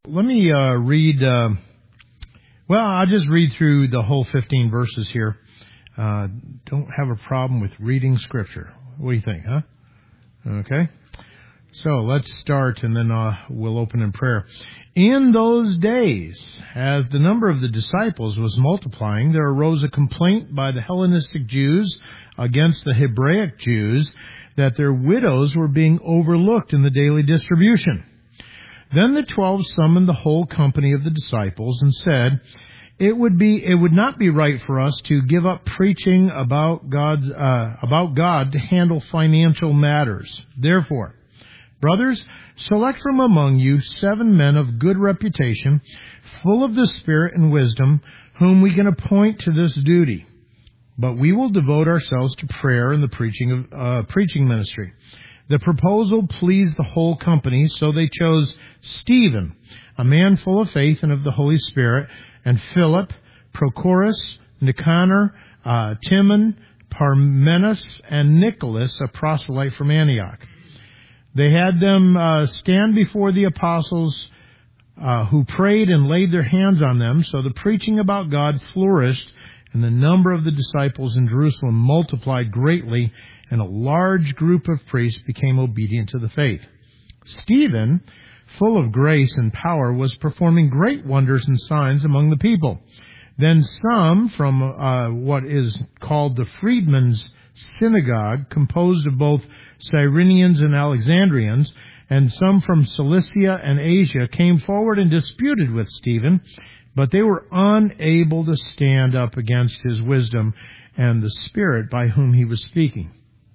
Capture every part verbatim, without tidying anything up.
Let me uh, read, uh, well, I'll just read through the whole fifteen verses here. Uh, don't have a problem with reading Scripture. What do you think, huh? Okay. So let's start, and then uh, we'll open in prayer. In those days, as the number of the disciples was multiplying, there arose a complaint by the Hellenistic Jews against the Hebraic Jews that their widows were being overlooked in the daily distribution. Then the twelve summoned the whole company of the disciples and said, It would be, it would not be right for us to give up preaching about God's, uh, about God to handle financial matters. Therefore, brothers, select from among you seven men of good reputation, full of the Spirit and wisdom, whom we can appoint to this duty. But we will devote ourselves to prayer and the preaching of uh, preaching ministry. The proposal pleased the whole company, so they chose Stephen, a man full of faith and of the Holy Spirit, and Philip, Prochorus, Nicanor, uh, Timon, Parmenas, and Nicholas, a proselyte from Antioch. They had them uh, stand before the apostles, uh, who prayed and laid their hands on them, so the preaching about God flourished, and the number of the disciples in Jerusalem multiplied greatly, and a large group of priests became obedient to the faith. Stephen, full of grace and power, was performing great wonders and signs among the people. Then some from uh, what is called the Freedmen's Synagogue, composed of both Cyrenians and Alexandrians, and some from Cilicia and Asia, came forward and disputed with Stephen, but they were unable to stand up against his wisdom and the Spirit by whom he was speaking.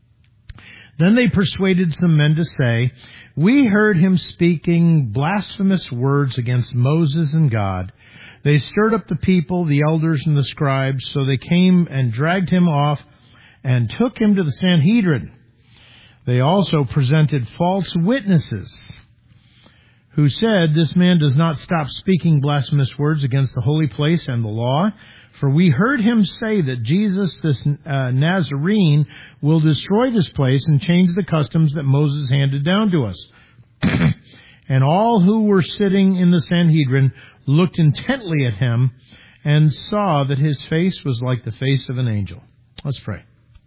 Then they persuaded some men to say, We heard him speaking blasphemous words against Moses and God. They stirred up the people, the elders and the scribes, so they came and dragged him off and took him to the Sanhedrin. They also presented false witnesses, who said, This man does not stop speaking blasphemous words against the holy place and the law. For we heard him say that Jesus, this uh, Nazarene, will destroy this place and change the customs that Moses handed down to us. And all who were sitting in the Sanhedrin looked intently at him and saw that his face was like the face of an angel. Let's pray.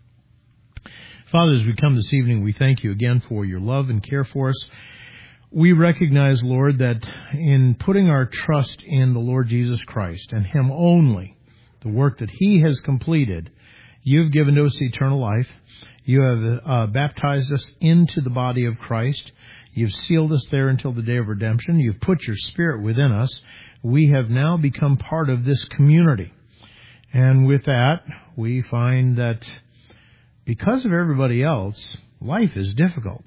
Father, as we come this evening, we thank you again for your love and care for us. We recognize, Lord, that in putting our trust in the Lord Jesus Christ and him only, the work that he has completed, you've given to us eternal life. You have uh, baptized us into the body of Christ. You've sealed us there until the day of redemption. You've put your Spirit within us. We have now become part of this community. And with that, we find that because of everybody else, life is difficult.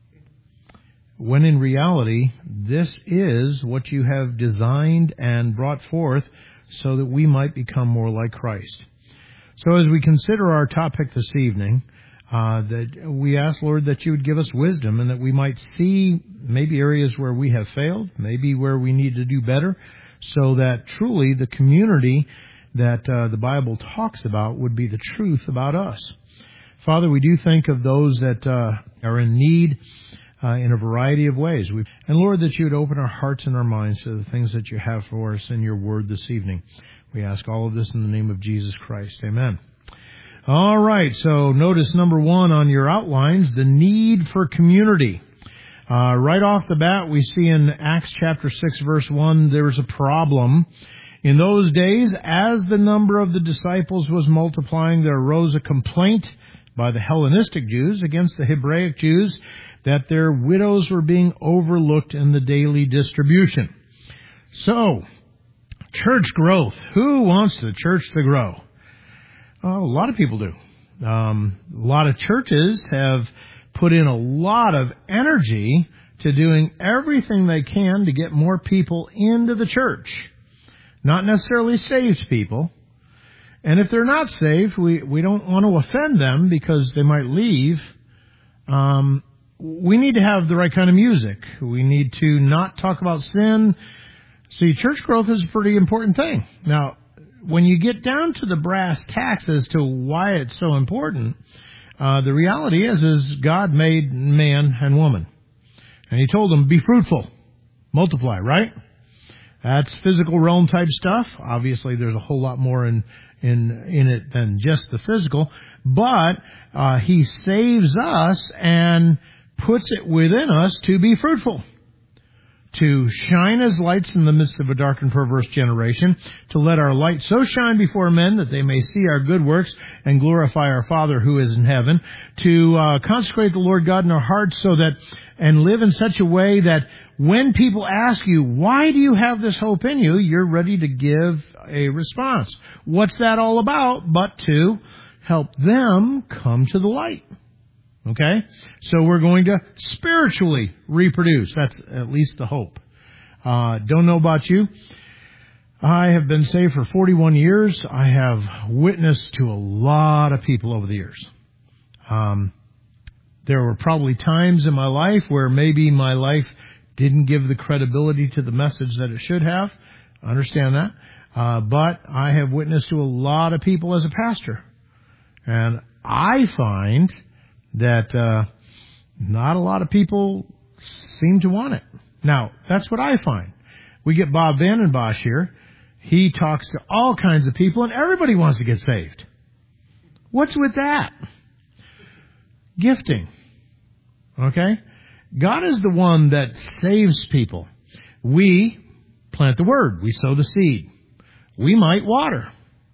When in reality, this is what you have designed and brought forth so that we might become more like Christ. So as we consider our topic this evening, uh, that we ask, Lord, that you would give us wisdom and that we might see maybe areas where we have failed, maybe where we need to do better, so that truly the community that uh, the Bible talks about would be the truth about us. Father, we do think of those that uh, are in need uh, in a variety of ways. We, and Lord, that you would open our hearts and our minds to the things that you have for us in your word this evening. We ask all of this in the name of Jesus Christ. Amen. All right, so notice number one on your outlines, the need for community. Uh, right off the bat, we see in Acts chapter six, verse one, there's a problem. In those days, as the number of the disciples was multiplying, there arose a complaint by the Hellenistic Jews against the Hebraic Jews that their widows were being overlooked in the daily distribution. So, church growth. Who wants the church to grow? Oh, a lot of people do. Um, a lot of churches have put in a lot of energy to doing everything they can to get more people into the church. Not necessarily saved people. And if they're not saved, we, we don't want to offend them because they might leave. Um, we need to have the right kind of music. We need to not talk about sin. See, church growth is a pretty important thing. Now, when you get down to the brass tacks as to why it's so important, uh, the reality is, is God made man and woman. And he told them, be fruitful, multiply, right? That's physical realm type stuff. Obviously, there's a whole lot more in in in it than just the physical. But uh, He saves us and puts it within us to be fruitful, to shine as lights in the midst of a dark and perverse generation, to let our light so shine before men that they may see our good works and glorify our Father who is in heaven, to uh, consecrate the Lord God in our hearts so that, and live in such a way that when people ask you, why do you have this hope in you, you're ready to give a response. What's that all about? But to help them come to the light. Okay? So we're going to spiritually reproduce. That's at least the hope. Uh, don't know about you. I have been saved for forty-one years. I have witnessed to a lot of people over the years. Um, there were probably times in my life where maybe my life didn't give the credibility to the message that it should have. I understand that. Uh, but I have witnessed to a lot of people as a pastor. And I find that uh, not a lot of people seem to want it. Now, that's what I find. We get Bob Vandenbosch here. He talks to all kinds of people, and everybody wants to get saved. What's with that? Gifting. Okay? God is the one that saves people. We plant the word. We sow the seed. We might water.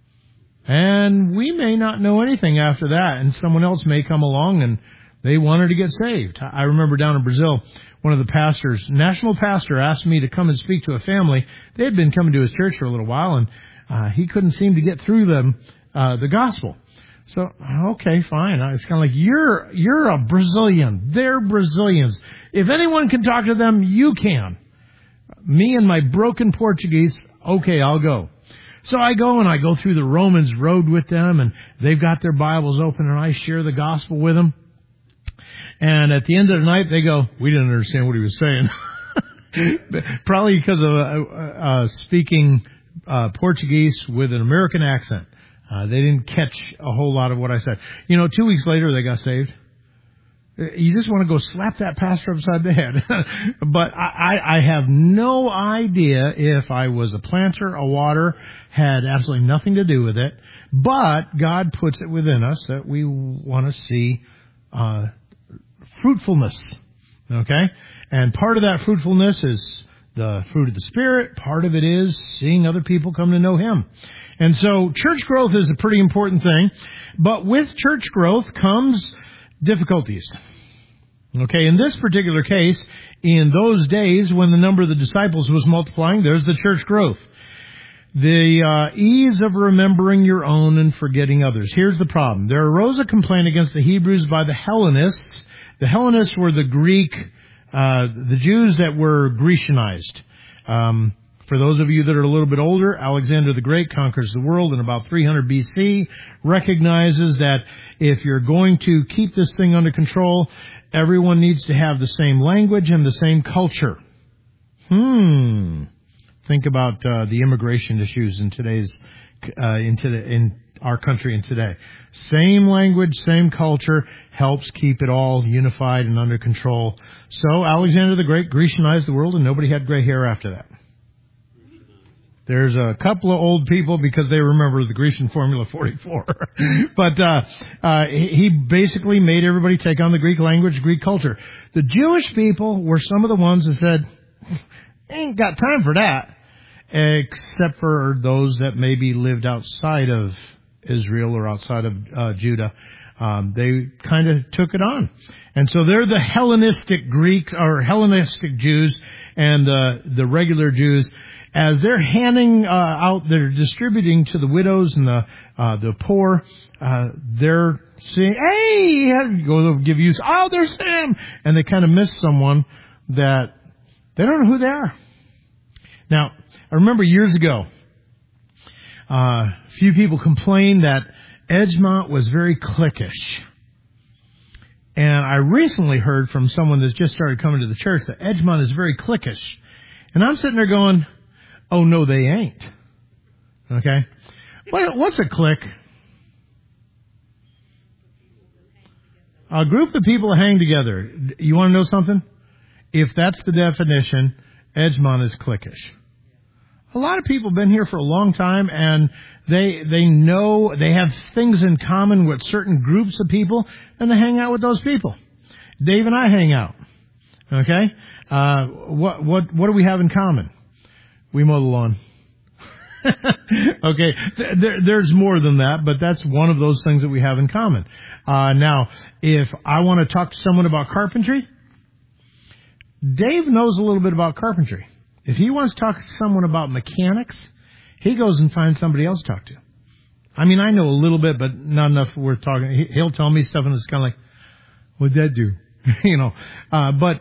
And we may not know anything after that, and someone else may come along and they wanted to get saved. I remember down in Brazil, one of the pastors, national pastor, asked me to come and speak to a family. They had been coming to his church for a little while, and uh, he couldn't seem to get through them uh, the gospel. So, okay, fine. It's kind of like, you're you're a Brazilian. They're Brazilians. If anyone can talk to them, you can. Me and my broken Portuguese, okay, I'll go. So I go and I go through the Romans road with them, and they've got their Bibles open, and I share the gospel with them. And at the end of the night, they go, we didn't understand what he was saying. Probably because of uh, uh, speaking uh, Portuguese with an American accent. Uh, they didn't catch a whole lot of what I said. You know, two weeks later, they got saved. You just want to go slap that pastor upside the head. But I, I have no idea if I was a planter, a water, had absolutely nothing to do with it. But God puts it within us that we want to see uh, fruitfulness. Okay? And part of that fruitfulness is the fruit of the Spirit. Part of it is seeing other people come to know Him. And so church growth is a pretty important thing. But with church growth comes difficulties. Okay, in this particular case, in those days when the number of the disciples was multiplying, there's the church growth. The uh, ease of remembering your own and forgetting others. Here's the problem. There arose a complaint against the Hebrews by the Hellenists. The Hellenists were the Greek, uh, the Jews that were Grecianized. Um, For those of you that are a little bit older, Alexander the Great conquers the world in about three hundred B C, recognizes that if you're going to keep this thing under control, everyone needs to have the same language and the same culture. Hmm. Think about uh, the immigration issues in today's, uh, in, today, in our country and today. Same language, same culture helps keep it all unified and under control. So Alexander the Great Grecianized the world, and nobody had gray hair after that. There's a couple of old people because they remember the Grecian Formula forty-four. But uh, uh, he basically made everybody take on the Greek language, Greek culture. The Jewish people were some of the ones that said, ain't got time for that, except for those that maybe lived outside of Israel or outside of uh, Judah. Um, they kind of took it on. And so they're the Hellenistic Greeks or Hellenistic Jews, and uh, the regular Jews. As they're handing uh, out, they're distributing to the widows and the uh, the poor. Uh, they're saying, "Hey, go give you." Oh, there's Sam, and they kind of miss someone that they don't know who they are. Now, I remember years ago, uh, a few people complained that Edgemont was very cliquish, and I recently heard from someone that's just started coming to the church that Edgemont is very cliquish, and I'm sitting there going, oh, no, they ain't. Okay? What, what's a clique? A group of people that hang together. You want to know something? If that's the definition, Edgemont is cliquish. A lot of people have been here for a long time, and they they know they have things in common with certain groups of people, and they hang out with those people. Dave and I hang out. Okay? Uh, what what what do we have in common? We mow the lawn. Okay, there, there's more than that, but that's one of those things that we have in common. Uh, now, if I want to talk to someone about carpentry, Dave knows a little bit about carpentry. If he wants to talk to someone about mechanics, he goes and finds somebody else to talk to. I mean, I know a little bit, but not enough we're talking. He'll tell me stuff, and it's kind of like, what'd that do? you know, uh, but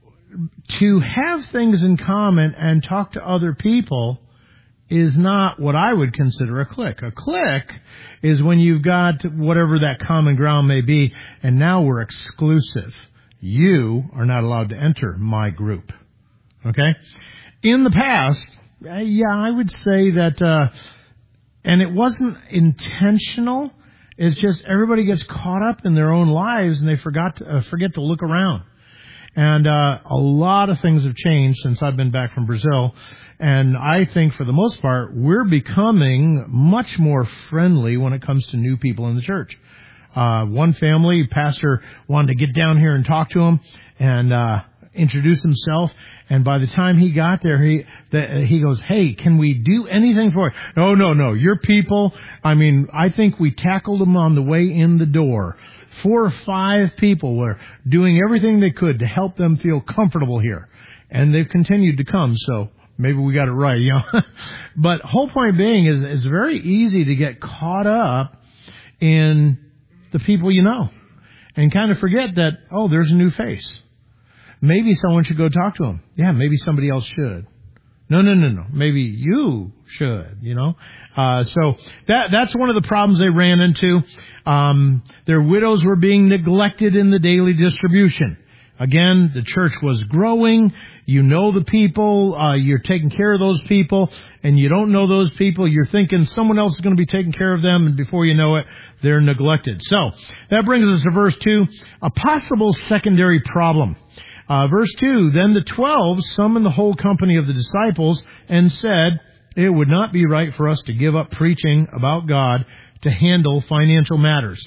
to have things in common and talk to other people is not what I would consider a clique. A clique is when you've got whatever that common ground may be, and now we're exclusive. You are not allowed to enter my group. Okay? In the past, yeah, I would say that, uh, and it wasn't intentional. It's just everybody gets caught up in their own lives, and they forgot to, uh, forget to look around. And uh, a lot of things have changed since I've been back from Brazil. And I think for the most part, we're becoming much more friendly when it comes to new people in the church. Uh, one family, pastor wanted to get down here and talk to him and uh, introduce himself. And by the time he got there, he the, he goes, hey, can we do anything for you? No, no, no. Your people, I mean, I think we tackled them on the way in the door. Four or five people were doing everything they could to help them feel comfortable here. And they've continued to come, so maybe we got it right, you know. But whole point being is it's very easy to get caught up in the people you know and kind of forget that, oh, there's a new face. Maybe someone should go talk to him. Yeah, maybe somebody else should. No, no, no, no. Maybe you should, you know. Uh, so that that's one of the problems they ran into. Um, their widows were being neglected in the daily distribution. Again, the church was growing. You know the people. Uh, you're taking care of those people. And you don't know those people. You're thinking someone else is going to be taking care of them. And before you know it, they're neglected. So that brings us to verse two, a possible secondary problem. Uh, verse two, then the twelve summoned the whole company of the disciples and said, it would not be right for us to give up preaching about God to handle financial matters.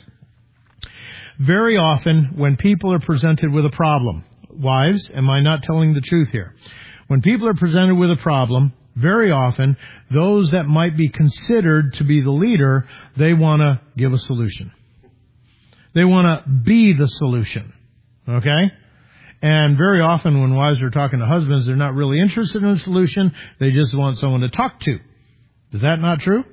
Very often, when people are presented with a problem, wives, am I not telling the truth here? When people are presented with a problem, very often, those that might be considered to be the leader, they want to give a solution. They want to be the solution. Okay? And very often when wives are talking to husbands, they're not really interested in a solution. They just want someone to talk to. Is that not true?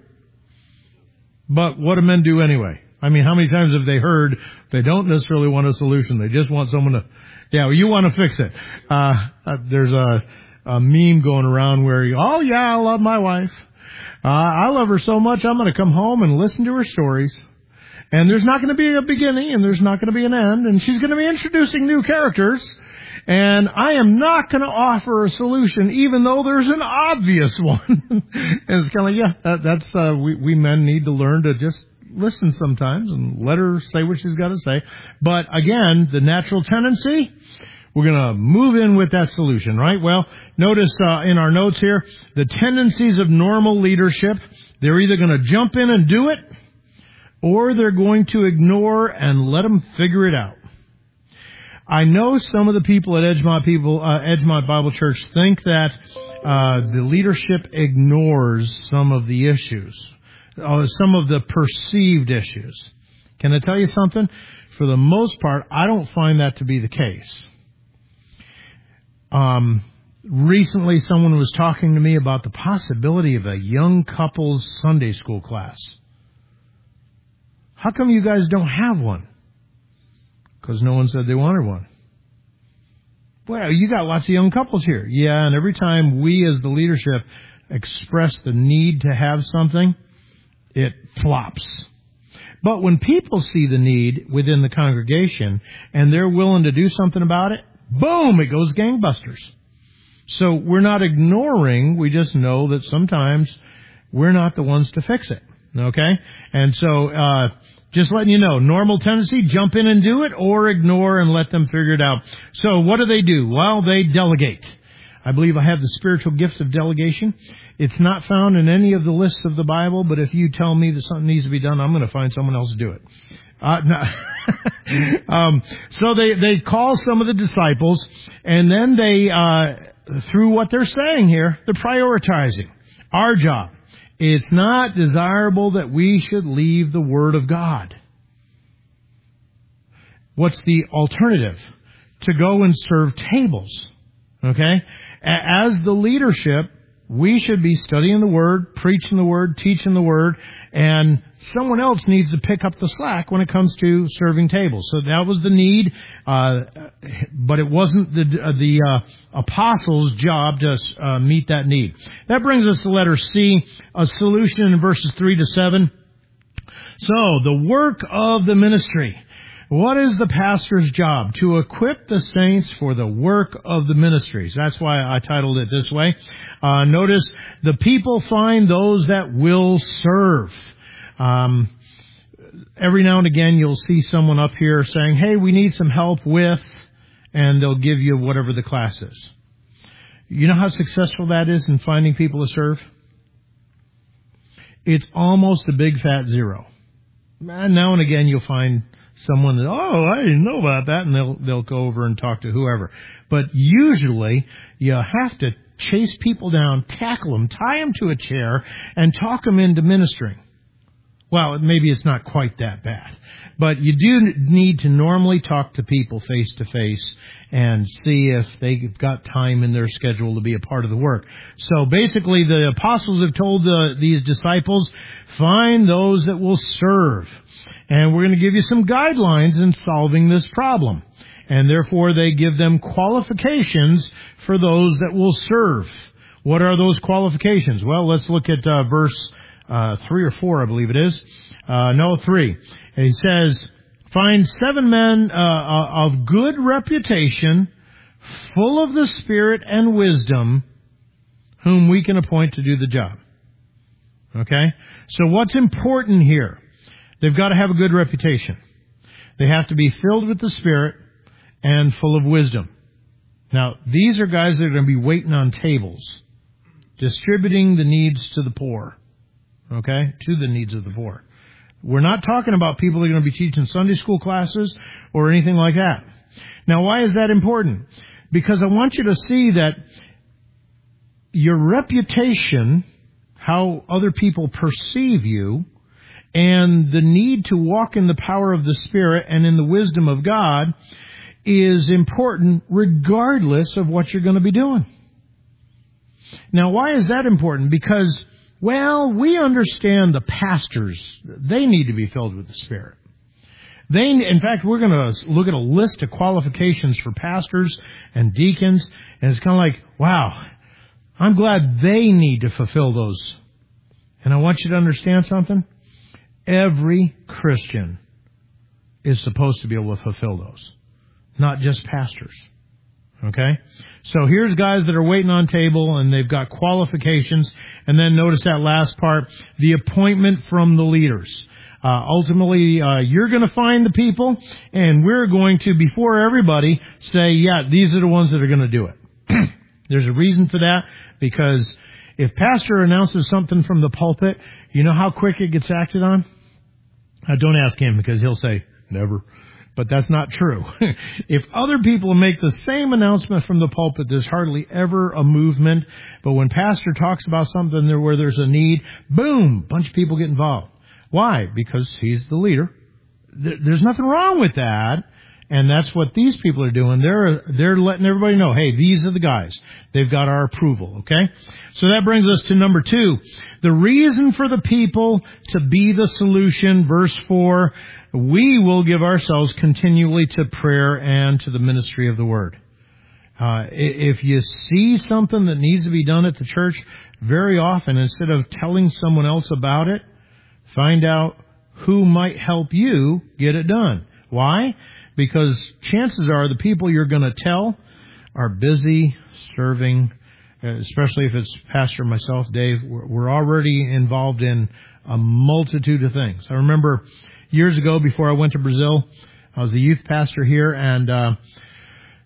But what do men do anyway? I mean, how many times have they heard they don't necessarily want a solution? They just want someone to, yeah, well, you want to fix it. Uh, uh there's a, a meme going around where, you, oh yeah, I love my wife. Uh, I love her so much, I'm going to come home and listen to her stories. And there's not going to be a beginning, and there's not going to be an end, and she's going to be introducing new characters, and I am not going to offer a solution, even though there's an obvious one. And it's kind of like, yeah, that, that's uh, we, we men need to learn to just listen sometimes and let her say what she's got to say. But again, the natural tendency, we're going to move in with that solution, right? Well, notice uh, in our notes here, the tendencies of normal leadership, they're either going to jump in and do it, or they're going to ignore and let them figure it out. I know some of the people at Edgemont people, uh, Edgemont Bible Church think that uh, the leadership ignores some of the issues, uh, some of the perceived issues. Can I tell you something? For the most part, I don't find that to be the case. Um, recently, someone was talking to me about the possibility of a young couple's Sunday school class. How come you guys don't have one? Because no one said they wanted one. Well, you got lots of young couples here. Yeah, and every time we as the leadership express the need to have something, it flops. But when people see the need within the congregation and they're willing to do something about it, boom, it goes gangbusters. So we're not ignoring, we just know that sometimes we're not the ones to fix it. Okay? And so, uh, just letting you know, normal tendency, jump in and do it, or ignore and let them figure it out. So what do they do? Well, they delegate. I believe I have the spiritual gift of delegation. It's not found in any of the lists of the Bible, but if you tell me that something needs to be done, I'm going to find someone else to do it. Uh, no. um, so they, they call some of the disciples, and then they, uh, through what they're saying here, they're prioritizing our job. It's not desirable that we should leave the Word of God. What's the alternative? To go and serve tables. Okay? As the leadership, we should be studying the Word, preaching the Word, teaching the Word, and someone else needs to pick up the slack when it comes to serving tables. So that was the need, uh, but it wasn't the uh, the uh, apostles' job to uh, meet that need. That brings us to letter C, a solution in verses three to seven. So, the work of the ministry. What is the pastor's job? To equip the saints for the work of the ministries. That's why I titled it this way. Uh, notice, the people find those that will serve. Um, every now and again you'll see someone up here saying, hey, we need some help with, and they'll give you whatever the class is. You know how successful that is in finding people to serve? It's almost a big fat zero. And now and again you'll find someone that, oh, I didn't know about that, and they'll they'll go over and talk to whoever. But usually, you have to chase people down, tackle them, tie them to a chair, and talk them into ministering. Well, maybe it's not quite that bad. But you do need to normally talk to people face to face and see if they've got time in their schedule to be a part of the work. So basically, the apostles have told the, these disciples, find those that will serve. And we're going to give you some guidelines in solving this problem. And therefore, they give them qualifications for those that will serve. What are those qualifications? Well, let's look at uh, verse uh, three or four, I believe it is. Uh, no, three. And he says, find seven men uh, of good reputation, full of the Spirit and wisdom, whom we can appoint to do the job. Okay? So what's important here? They've got to have a good reputation. They have to be filled with the Spirit and full of wisdom. Now, these are guys that are going to be waiting on tables, distributing the needs to the poor. Okay? To the needs of the poor. We're not talking about people that are going to be teaching Sunday school classes or anything like that. Now, why is that important? Because I want you to see that your reputation, how other people perceive you, and the need to walk in the power of the Spirit and in the wisdom of God is important regardless of what you're going to be doing. Now, why is that important? Because, well, we understand the pastors, they need to be filled with the Spirit. They, in fact, we're going to look at a list of qualifications for pastors and deacons, and it's kind of like, wow, I'm glad they need to fulfill those. And I want you to understand something. Every Christian is supposed to be able to fulfill those, not just pastors. Okay? So here's guys that are waiting on table, and they've got qualifications. And then notice that last part, the appointment from the leaders. Uh, ultimately, uh, you're going to find the people, and we're going to, before everybody, say, yeah, these are the ones that are going to do it. There's a reason for that, because if pastor announces something from the pulpit, you know how quick it gets acted on? Uh, don't ask him, because he'll say, never. But that's not true. If other people make the same announcement from the pulpit, there's hardly ever a movement. But when pastor talks about something there where there's a need, boom, bunch of people get involved. Why? Because he's the leader. There's nothing wrong with that. And that's what these people are doing. They're, they're letting everybody know, hey, these are the guys. They've got our approval, okay? So that brings us to number two. The reason for the people to be the solution, verse four, we will give ourselves continually to prayer and to the ministry of the Word. Uh, if you see something that needs to be done at the church, very often, instead of telling someone else about it, find out who might help you get it done. Why? Because chances are the people you're going to tell are busy serving, especially if it's Pastor and myself, Dave. We're already involved in a multitude of things. I remember years ago, before I went to Brazil, I was a youth pastor here, and uh,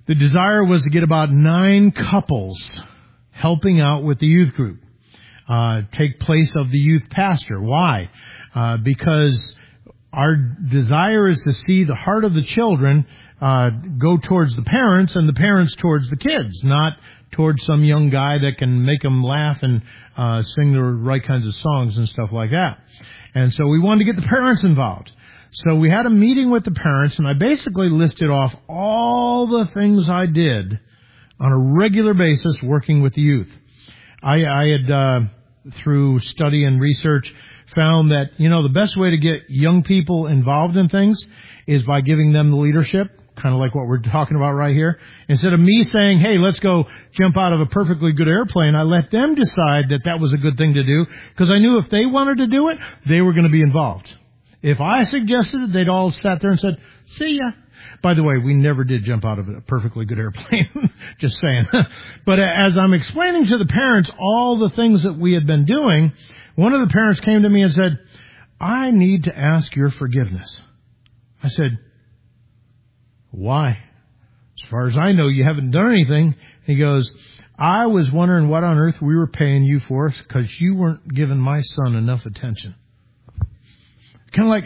The desire was to get about nine couples helping out with the youth group, uh, take place of the youth pastor. Why? Uh, because our desire is to see the heart of the children uh, go towards the parents and the parents towards the kids, not towards some young guy that can make them laugh and uh, sing the right kinds of songs and stuff like that. And so we wanted to get the parents involved. So we had a meeting with the parents, and I basically listed off all the things I did on a regular basis working with the youth. I, I had, uh, through study and research, found that, you know, the best way to get young people involved in things is by giving them the leadership, kind of like what we're talking about right here. Instead of me saying, hey, let's go jump out of a perfectly good airplane, I let them decide that that was a good thing to do, because I knew if they wanted to do it, they were going to be involved. If I suggested it, they'd all sat there and said, see ya. By the way, we never did jump out of a perfectly good airplane. Just saying. But as I'm explaining to the parents all the things that we had been doing, one of the parents came to me and said, I need to ask your forgiveness. I said, why? As far as I know, you haven't done anything. He goes, I was wondering what on earth we were paying you for because you weren't giving my son enough attention. Kind of like,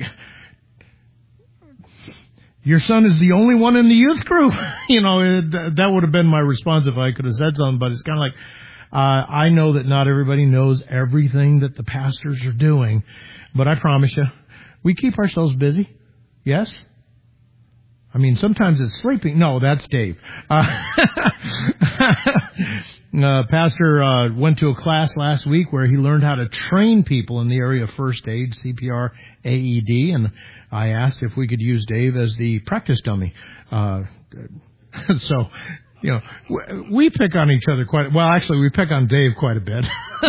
your son is the only one in the youth group. You know, it, that would have been my response if I could have said something, but it's kind of like, uh, I know that not everybody knows everything that the pastors are doing, but I promise you, we keep ourselves busy. Yes? I mean, sometimes it's sleeping. No, that's Dave. Uh, uh, Pastor uh, went to a class last week where he learned how to train people in the area of first aid, C P R, A E D, and I asked if we could use Dave as the practice dummy. Uh, so, you know, we pick on each other quite, well, actually, we pick on Dave quite a bit.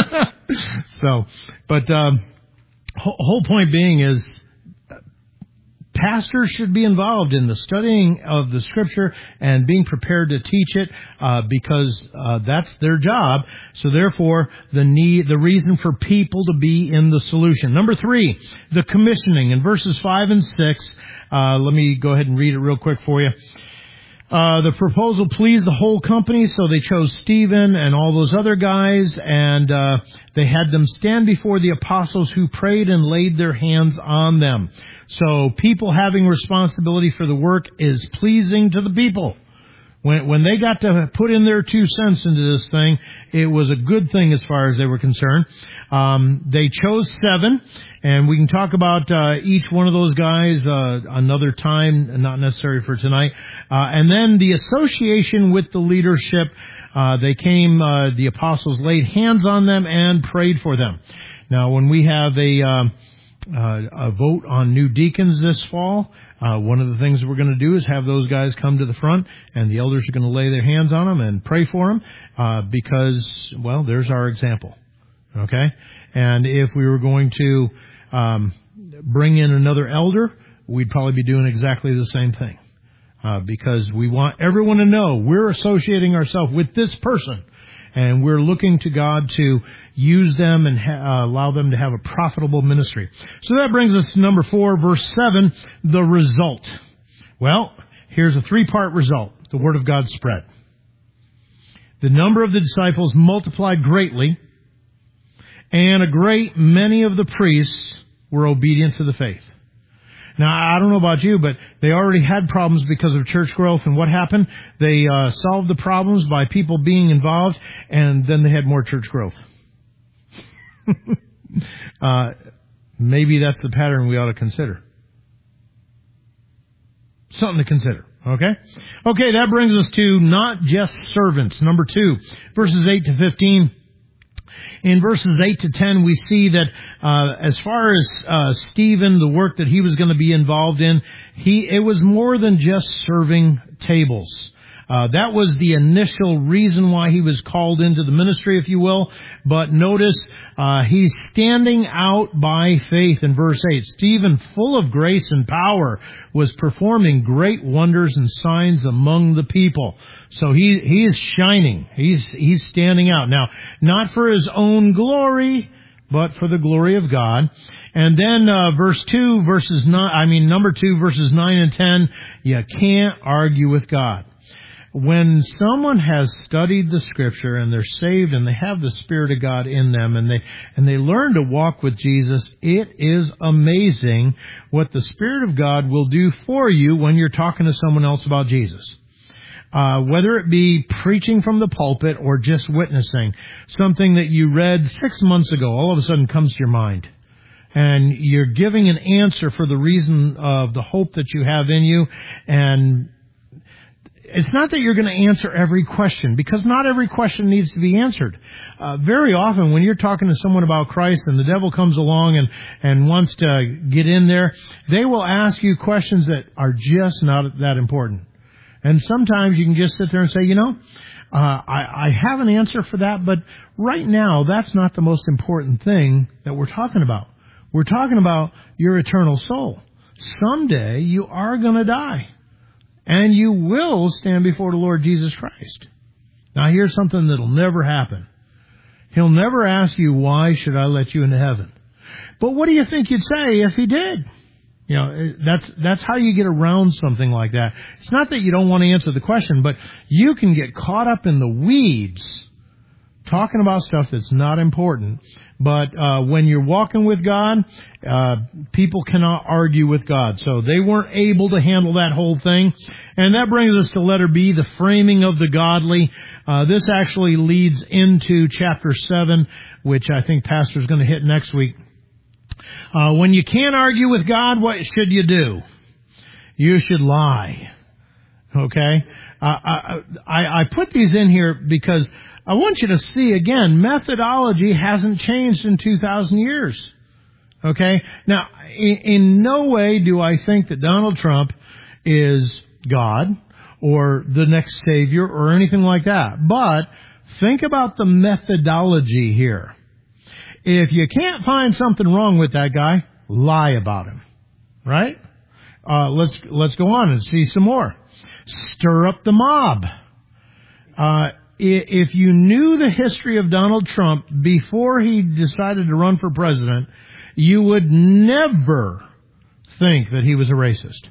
so, but um, whole point being is, pastors should be involved in the studying of the Scripture and being prepared to teach it uh, because uh, that's their job. So therefore, the need, the reason for people to be in the solution. Number three, the commissioning. In verses five and six, uh, let me go ahead and read it real quick for you. Uh, the proposal pleased the whole company, so they chose Stephen and all those other guys, and uh, they had them stand before the apostles who prayed and laid their hands on them. So people having responsibility for the work is pleasing to the people. When, when they got to put in their two cents into this thing, it was a good thing as far as they were concerned. Um, they chose seven, and we can talk about uh, each one of those guys uh, another time, not necessary for tonight. Uh, and then the association with the leadership, uh, they came, uh, the apostles laid hands on them and prayed for them. Now, when we have a... Um, Uh, a vote on new deacons this fall, uh, one of the things that we're going to do is have those guys come to the front, and the elders are going to lay their hands on them and pray for them, uh, because, well, there's our example. Okay? And if we were going to um, bring in another elder, we'd probably be doing exactly the same thing. Uh, because we want everyone to know we're associating ourselves with this person. And we're looking to God to use them and ha- uh, allow them to have a profitable ministry. So that brings us to number four, verse seven, the result. Well, here's a three-part result. The Word of God spread. The number of the disciples multiplied greatly, and a great many of the priests were obedient to the faith. Now, I don't know about you, but they already had problems because of church growth. And what happened? They uh, solved the problems by people being involved, and then they had more church growth. uh, maybe that's the pattern we ought to consider. Something to consider, okay? Okay, that brings us to not just servants. Number two, verses eight to fifteen. In verses eight to ten, we see that uh, as far as uh, Stephen, the work that he was going to be involved in, he it was more than just serving tables. Uh, that was the initial reason why he was called into the ministry, if you will. But notice, uh, he's standing out by faith in verse eight. Stephen, full of grace and power, was performing great wonders and signs among the people. So he, he is shining. He's, he's standing out. Now, not for his own glory, but for the glory of God. And then, uh, verse two, verses nine, I mean, number two, verses nine and ten, you can't argue with God. when someone has studied the Scripture and they're saved and they have the Spirit of God in them and they and they learn to walk with Jesus, it is amazing what the Spirit of God will do for you when you're talking to someone else about Jesus. Uh, whether it be preaching from the pulpit or just witnessing, something that you read six months ago all of a sudden comes to your mind. And you're giving an answer for the reason of the hope that you have in you. And it's not that you're going to answer every question, because not every question needs to be answered. Uh, very often when you're talking to someone about Christ and the devil comes along and, and wants to get in there, they will ask you questions that are just not that important. And sometimes you can just sit there and say, you know, uh, I, I have an answer for that, but right now that's not the most important thing that we're talking about. We're talking about your eternal soul. Someday you are going to die, and you will stand before the Lord Jesus Christ. Now here's something that'll never happen. He'll never ask you, why should I let you into heaven? But what do you think you'd say if he did? You know, that's, that's how you get around something like that. It's not that you don't want to answer the question, but you can get caught up in the weeds talking about stuff that's not important. But, uh, when you're walking with God, uh, people cannot argue with God. So they weren't able to handle that whole thing. And that brings us to letter B, the framing of the godly. Uh, this actually leads into chapter seven, which I think Pastor's going to hit next week. Uh, when you can't argue with God, what should you do? You should lie. Okay? Uh, I, I, I put these in here because I want you to see, again, methodology hasn't changed in two thousand years. Okay? Now, in, in no way do I think that Donald Trump is God or the next Savior or anything like that. But think about the methodology here. If you can't find something wrong with that guy, lie about him. Right? Uh, let's, let's go on and see some more. Stir up the mob. Uh, if you knew the history of Donald Trump before he decided to run for president, you would never think that he was a racist.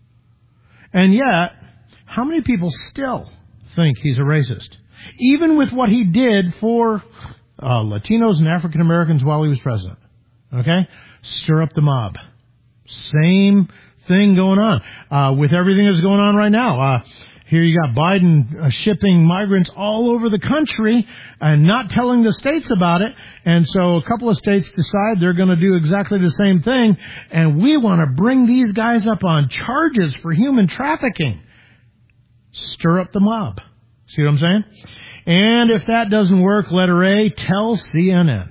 And yet, how many people still think he's a racist? Even with what he did for Uh, Latinos and African Americans while he was president. Okay? Stir up the mob. Same thing going on. Uh, with everything that's going on right now. Uh, here you got Biden uh, shipping migrants all over the country and not telling the states about it. And so a couple of states decide they're going to do exactly the same thing. And we want to bring these guys up on charges for human trafficking. Stir up the mob. See what I'm saying? And if that doesn't work, letter A, tell C N N.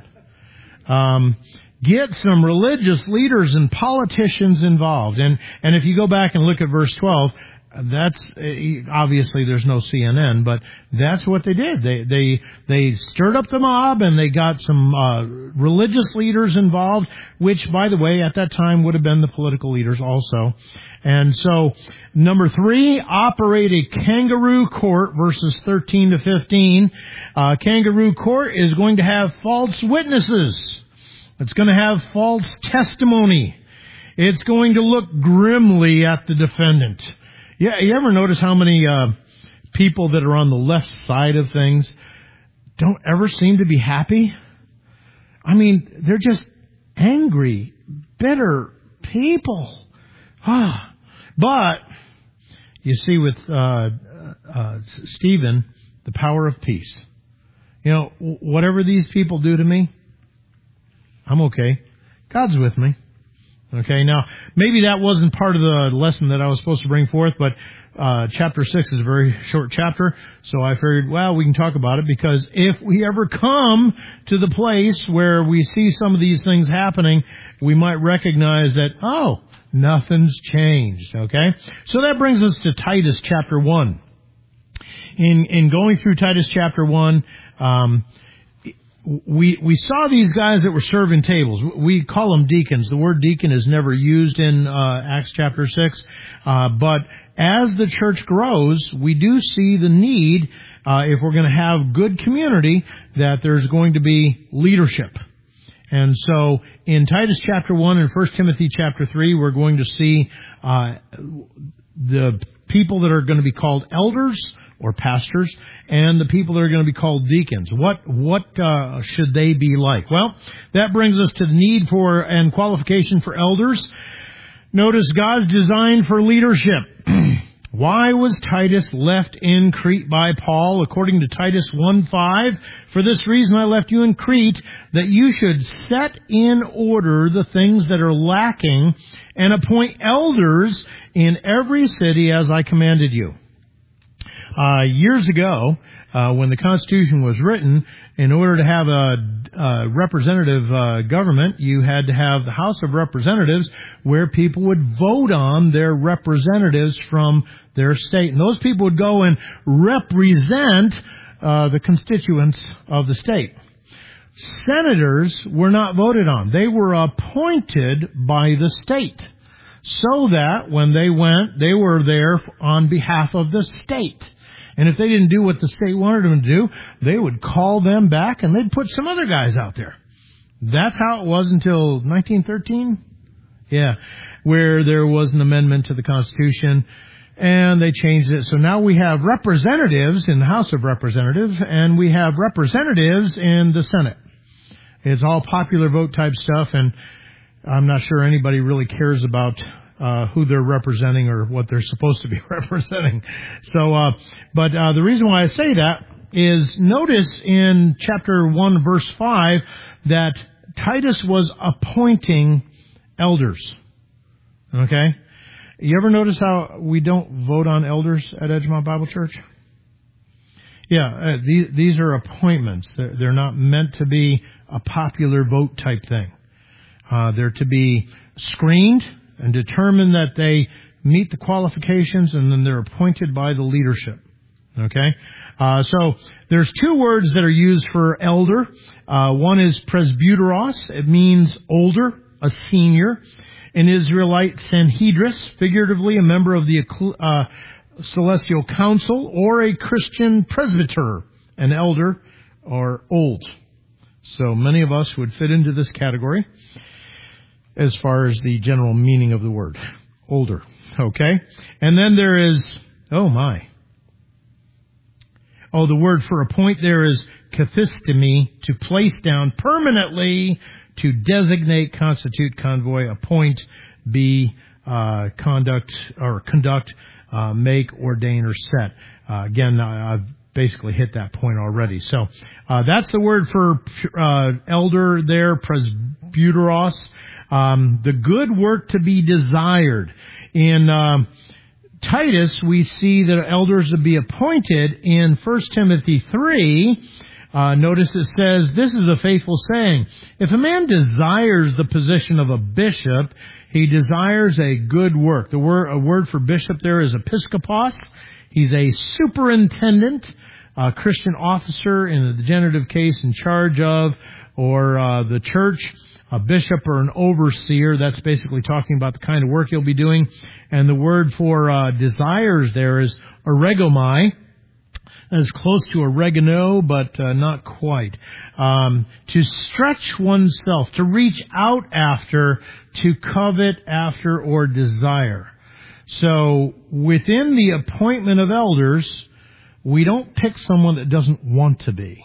Um, get some religious leaders and politicians involved. And, and if you go back and look at verse twelve, that's, obviously there's no C N N, but that's what they did. They, they, they stirred up the mob and they got some, uh, religious leaders involved, which, by the way, at that time would have been the political leaders also. And so, number three, operate a kangaroo court, verses thirteen to fifteen. Uh, kangaroo court is going to have false witnesses. It's going to have false testimony. It's going to look grimly at the defendant. Yeah, you ever notice how many uh, people that are on the left side of things don't ever seem to be happy? I mean, they're just angry, bitter people. Ah, but you see, with uh, uh, Stephen, the power of peace. You know, whatever these people do to me, I'm okay. God's with me. Okay, now, maybe that wasn't part of the lesson that I was supposed to bring forth, but uh chapter six is a very short chapter, so I figured, well, we can talk about it, because if we ever come to the place where we see some of these things happening, we might recognize that, oh, nothing's changed, okay? So that brings us to Titus chapter one. In in going through Titus chapter one, um We we saw these guys that were serving tables. We call them deacons. The word deacon is never used in uh, Acts chapter six. Uh, but as the church grows, we do see the need, uh, if we're going to have good community, that there's going to be leadership. And so in Titus chapter one and First Timothy chapter three, we're going to see uh, the people that are going to be called elders or pastors, and the people that are going to be called deacons. What what uh, should they be like? Well, that brings us to the need for and qualification for elders. Notice God's design for leadership. Why was Titus left in Crete by Paul? According to Titus one five, for this reason I left you in Crete, that you should set in order the things that are lacking and appoint elders in every city as I commanded you. Uh, years ago, uh, when the Constitution was written, in order to have a, a representative uh, government, you had to have the House of Representatives where people would vote on their representatives from their state. And those people would go and represent uh, the constituents of the state. Senators were not voted on. They were appointed by the state, so that when they went, they were there on behalf of the state. And if they didn't do what the state wanted them to do, they would call them back and they'd put some other guys out there. That's how it was until nineteen thirteen? Yeah, where there was an amendment to the Constitution and they changed it. So now we have representatives in the House of Representatives and we have representatives in the Senate. It's all popular vote type stuff, and I'm not sure anybody really cares about Uh, who they're representing or what they're supposed to be representing. So, uh, but uh, the reason why I say that is notice in chapter one, verse five, that Titus was appointing elders. Okay? You ever notice how we don't vote on elders at Edgemont Bible Church? Yeah, uh, these, these are appointments. They're, they're not meant to be a popular vote type thing. Uh, they're to be screened and determine that they meet the qualifications, and then they're appointed by the leadership. Okay? Uh, so there's two words that are used for elder. Uh, one is presbyteros. It means older, a senior. An Israelite Sanhedris, figuratively a member of the uh, celestial council, or a Christian presbyter, an elder, or old. So many of us would fit into this category as far as the general meaning of the word. Older. Okay? And then there is, oh my. Oh, the word for appoint there is kathistemi, to place down permanently, to designate, constitute, convoy, appoint, be, uh, conduct, or conduct, uh, make, ordain, or set. Uh, again, I've basically hit that point already. So, uh, that's the word for, uh, elder there, presbyteros. Um, the good work to be desired. In um, Titus, we see that elders to be appointed. In First Timothy three, uh, notice it says, this is a faithful saying. If a man desires the position of a bishop, he desires a good work. The word, a word for bishop there is episkopos. He's a superintendent, a Christian officer in the genitive case in charge of, or uh, the church. A bishop or an overseer, that's basically talking about the kind of work he'll be doing. And the word for uh, desires there is oregomai. It's close to oregano, but uh, not quite. Um, to stretch oneself, to reach out after, to covet after, or desire. So within the appointment of elders, we don't pick someone that doesn't want to be.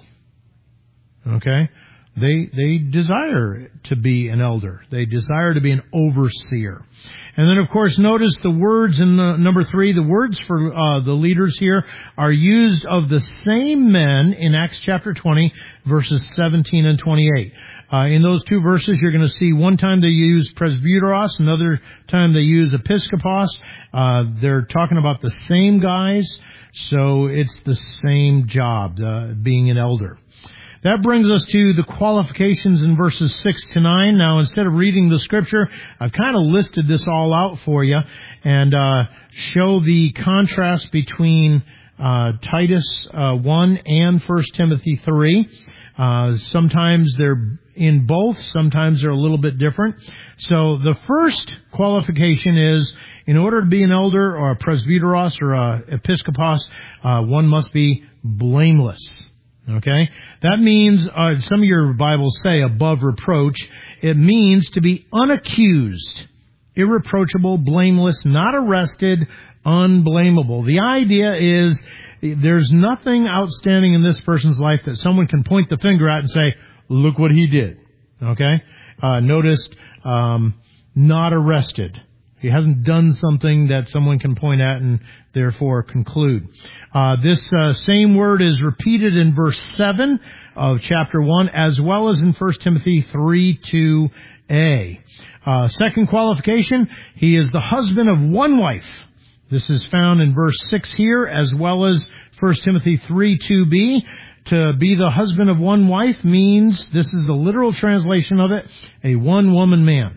Okay? They they desire to be an elder. They desire to be an overseer. And then, of course, notice the words in the, number three, the words for uh, the leaders here are used of the same men in Acts chapter twenty, verses seventeen and twenty-eight. Uh, in those two verses, you're going to see one time they use presbyteros, another time they use episkopos. Uh, they're talking about the same guys, so it's the same job, uh, being an elder. That brings us to the qualifications in verses six to nine. Now, instead of reading the scripture, I've kind of listed this all out for you and uh show the contrast between uh Titus uh, one and First Timothy three. Uh sometimes they're in both, sometimes they're a little bit different. So the first qualification is, in order to be an elder or a presbyteros or a episkopos, uh, one must be blameless. Okay? That means, uh, some of your Bibles say above reproach. It means to be unaccused, irreproachable, blameless, not arrested, unblameable. The idea is there's nothing outstanding in this person's life that someone can point the finger at and say, look what he did. Okay? Uh, notice, um, not arrested. He hasn't done something that someone can point at and therefore conclude. Uh, this uh, same word is repeated in verse seven of chapter one, as well as in First Timothy three two a. Uh, second qualification, he is the husband of one wife. This is found in verse six here, as well as First Timothy three two b. To be the husband of one wife means, this is the literal translation of it, a one-woman man.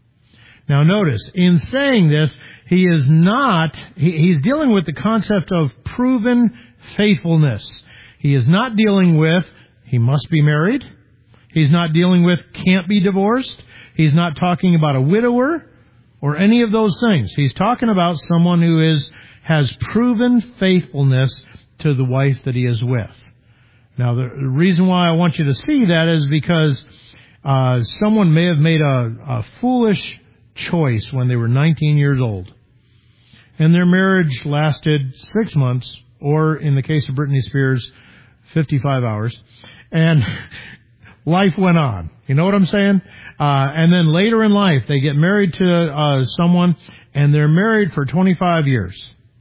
Now notice, in saying this, he is not, he, he's dealing with the concept of proven faithfulness. He is not dealing with, he must be married. He's not dealing with, can't be divorced. He's not talking about a widower or any of those things. He's talking about someone who is, has proven faithfulness to the wife that he is with. Now the reason why I want you to see that is because, uh, someone may have made a, a foolish choice when they were nineteen years old. And their marriage lasted six months, or in the case of Britney Spears, fifty-five hours. And life went on. You know what I'm saying? Uh, and then later in life, they get married to uh, someone, and they're married for twenty-five years.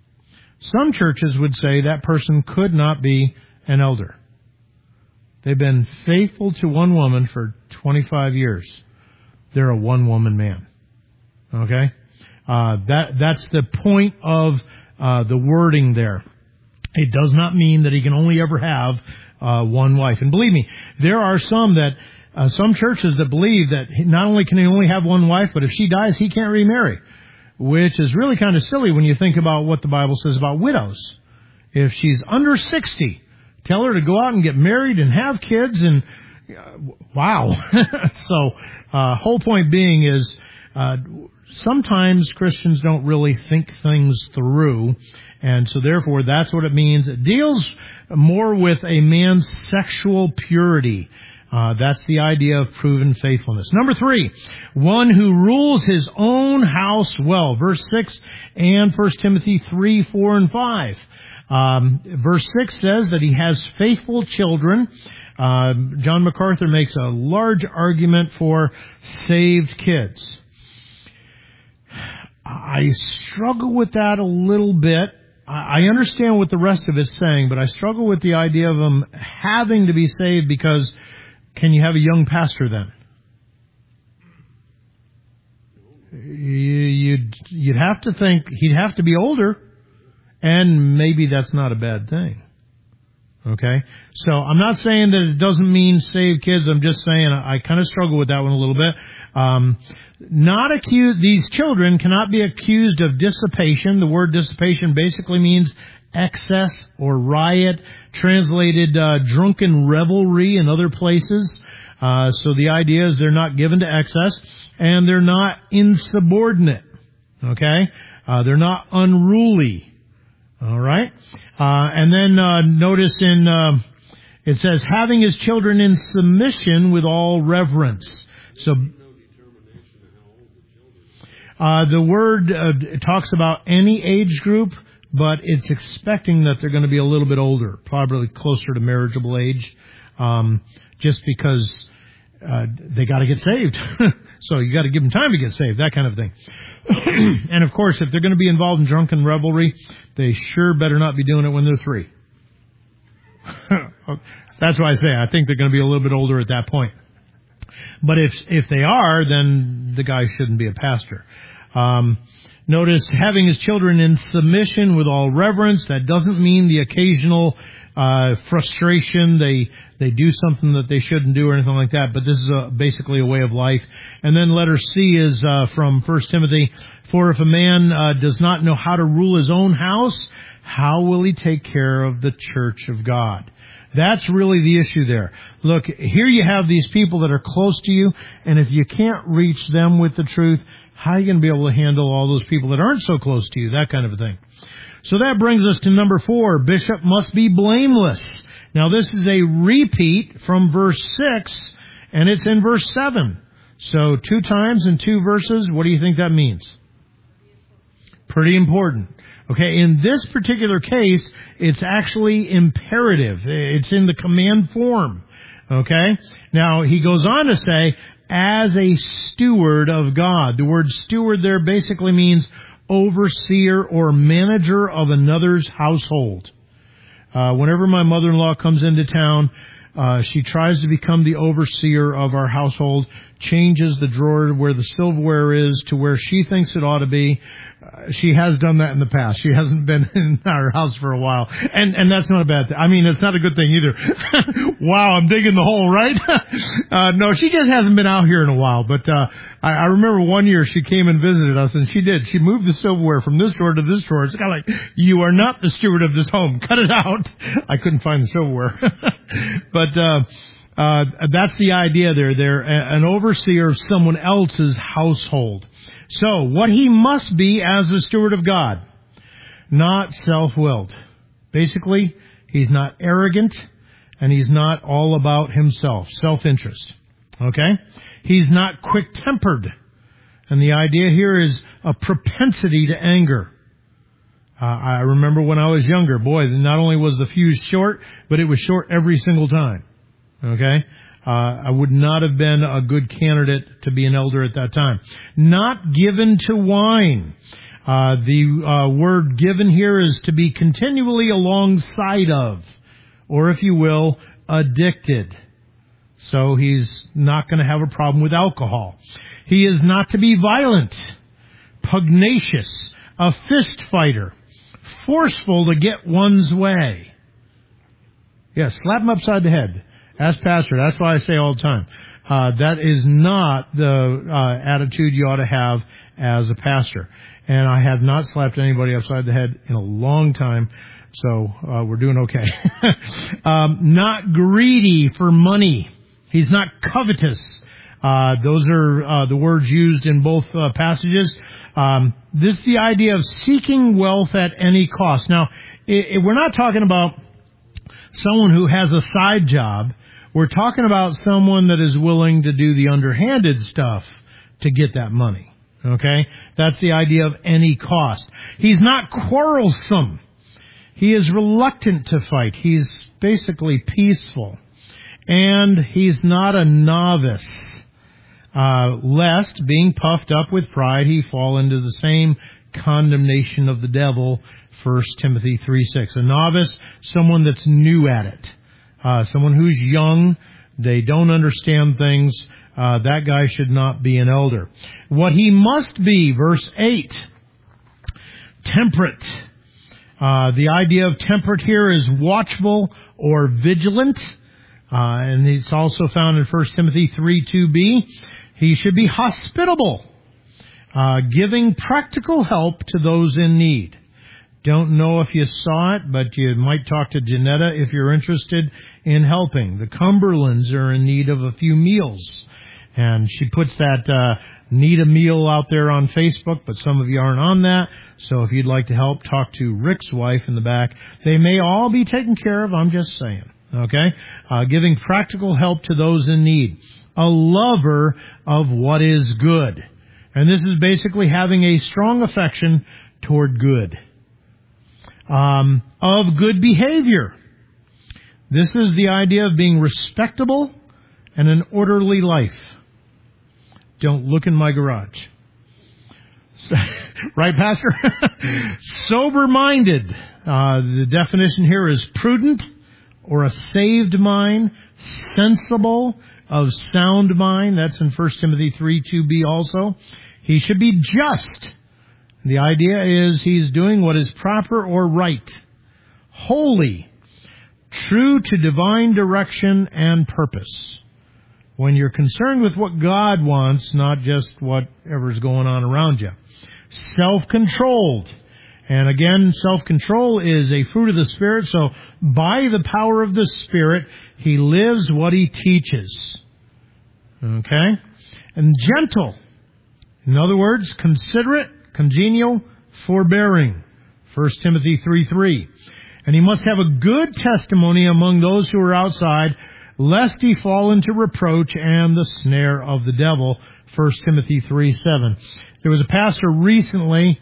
Some churches would say that person could not be an elder. They've been faithful to one woman for twenty-five years. They're a one-woman man. Okay? Uh, that, that's the point of, uh, the wording there. It does not mean that he can only ever have, uh, one wife. And believe me, there are some that, uh, some churches that believe that not only can he only have one wife, but if she dies, he can't remarry. Which is really kind of silly when you think about what the Bible says about widows. If she's under sixty, tell her to go out and get married and have kids and, uh, wow. So, uh, whole point being is, uh, sometimes Christians don't really think things through, and so therefore that's what it means. It deals more with a man's sexual purity. Uh, that's the idea of proven faithfulness. Number three, one who rules his own house well. Verse six and First Timothy three, four, and five. Um, verse six says that he has faithful children. Uh, John MacArthur makes a large argument for saved kids. I struggle with that a little bit. I understand what the rest of it's saying, but I struggle with the idea of them having to be saved because can you have a young pastor then? You'd, you'd have to think he'd have to be older, and maybe that's not a bad thing. Okay? So I'm not saying that it doesn't mean save kids. I'm just saying I, I kind of struggle with that one a little bit. Um, not accused, these children cannot be accused of dissipation. The word dissipation basically means excess or riot, translated uh, drunken revelry in other places. Uh, so the idea is they're not given to excess, and they're not insubordinate. Okay? Uh, they're not unruly. All right? Uh, and then uh, notice in, uh, it says, having his children in submission with all reverence. So, uh, the word uh, talks about any age group, but it's expecting that they're going to be a little bit older, probably closer to marriageable age, um, just because uh, they got to get saved. So you got to give them time to get saved, that kind of thing. And of course, if they're going to be involved in drunken revelry, they sure better not be doing it when they're three. That's why I say I think they're going to be a little bit older at that point. But if if they are, then the guy shouldn't be a pastor. Um, notice having his children in submission with all reverence. That doesn't mean the occasional uh, frustration. They they do something that they shouldn't do or anything like that. But this is a, basically a way of life. And then letter C is uh, from First Timothy. For if a man uh, does not know how to rule his own house, how will he take care of the church of God? That's really the issue there. Look, here you have these people that are close to you, and if you can't reach them with the truth, how are you going to be able to handle all those people that aren't so close to you? That kind of a thing. So that brings us to number four. Bishop must be blameless. Now this is a repeat from verse six, and it's in verse seven. So two times in two verses, what do you think that means? Pretty important. Okay, in this particular case, it's actually imperative. It's in the command form. Okay? Now, he goes on to say, as a steward of God. The word steward there basically means overseer or manager of another's household. Uh, whenever my mother-in-law comes into town, uh, she tries to become the overseer of our household, changes the drawer where the silverware is to where she thinks it ought to be. Uh, she has done that in the past. She hasn't been in our house for a while. And, and that's not a bad thing. I mean, it's not a good thing either. Wow, I'm digging the hole, right? uh, no, she just hasn't been out here in a while. But, uh, I, I remember one year she came and visited us, and she did. She moved the silverware from this drawer to this drawer. It's kind of like, you are not the steward of this home. Cut it out. I couldn't find the silverware. But, uh, uh, that's the idea there. They're an overseer of someone else's household. So, what he must be as a steward of God, not self-willed. Basically, he's not arrogant, and he's not all about himself, self-interest. Okay? He's not quick-tempered. And the idea here is a propensity to anger. Uh, I remember when I was younger, boy, not only was the fuse short, but it was short every single time. Okay? Uh, I would not have been a good candidate to be an elder at that time. Not given to wine. Uh, the uh, word given here is to be continually alongside of, or if you will, addicted. So he's not going to have a problem with alcohol. He is not to be violent, pugnacious, a fist fighter, forceful to get one's way. Yes, slap him upside the head. As pastor, that's why I say all the time, uh, that is not the uh, attitude you ought to have as a pastor. And I have not slapped anybody upside the head in a long time, so uh, we're doing okay. um, not greedy for money. He's not covetous. Uh, those are uh, the words used in both uh, passages. Um, this is the idea of seeking wealth at any cost. Now, it, it, we're not talking about someone who has a side job. We're talking about someone that is willing to do the underhanded stuff to get that money. Okay? That's the idea of any cost. He's not quarrelsome. He is reluctant to fight. He's basically peaceful. And he's not a novice. Uh, lest, being puffed up with pride, he fall into the same condemnation of the devil, First Timothy three six. A novice, someone that's new at it. Uh, someone who's young, they don't understand things, uh, that guy should not be an elder. What he must be, verse eight, temperate. Uh, the idea of temperate here is watchful or vigilant, uh, and it's also found in First Timothy three two b. He should be hospitable, uh, giving practical help to those in need. Don't know if you saw it, but you might talk to Janetta if you're interested in helping. The Cumberlands are in need of a few meals. And she puts that uh, need a meal out there on Facebook, but some of you aren't on that. So if you'd like to help, talk to Rick's wife in the back. They may all be taken care of, I'm just saying. Okay? Uh, giving practical help to those in need. A lover of what is good. And this is basically having a strong affection toward good. Um, of good behavior. This is the idea of being respectable and an orderly life. Don't look in my garage. Right, Pastor? Sober-minded. Uh, the definition here is prudent or a saved mind, sensible, of sound mind. That's in First Timothy three two b also. He should be just. The idea is he's doing what is proper or right. Holy. True to divine direction and purpose. When you're concerned with what God wants, not just whatever's going on around you. Self-controlled. And again, self-control is a fruit of the Spirit. So by the power of the Spirit, he lives what he teaches. Okay? And gentle. In other words, considerate, congenial, forbearing. First Timothy three three. And he must have a good testimony among those who are outside, lest he fall into reproach and the snare of the devil. First Timothy three seven. There was a pastor recently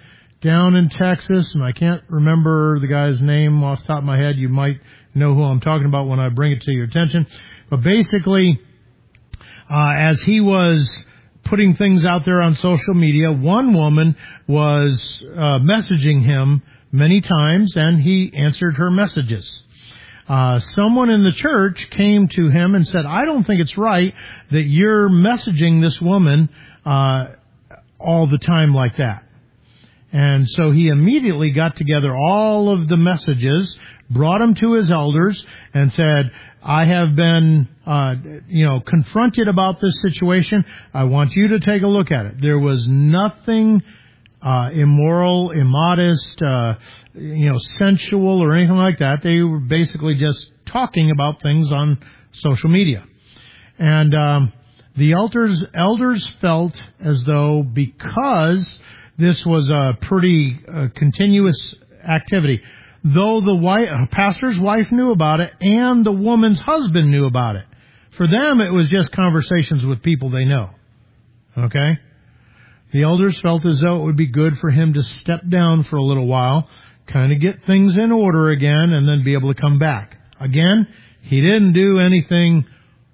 down in Texas, and I can't remember the guy's name off the top of my head. You might know who I'm talking about when I bring it to your attention. But basically, uh, as he was putting things out there on social media, one woman was uh, messaging him many times, and he answered her messages. Uh, someone in the church came to him and said, I don't think it's right that you're messaging this woman uh, all the time like that. And so he immediately got together all of the messages, brought them to his elders, and said, I have been, uh, you know, confronted about this situation. I want you to take a look at it. There was nothing uh, immoral, immodest, uh, you know, sensual or anything like that. They were basically just talking about things on social media. And um, the elders, elders felt as though because this was a pretty uh, continuous activity, though the wife, pastor's wife knew about it and the woman's husband knew about it. For them, it was just conversations with people they know. Okay? The elders felt as though it would be good for him to step down for a little while, kind of get things in order again, and then be able to come back. Again, he didn't do anything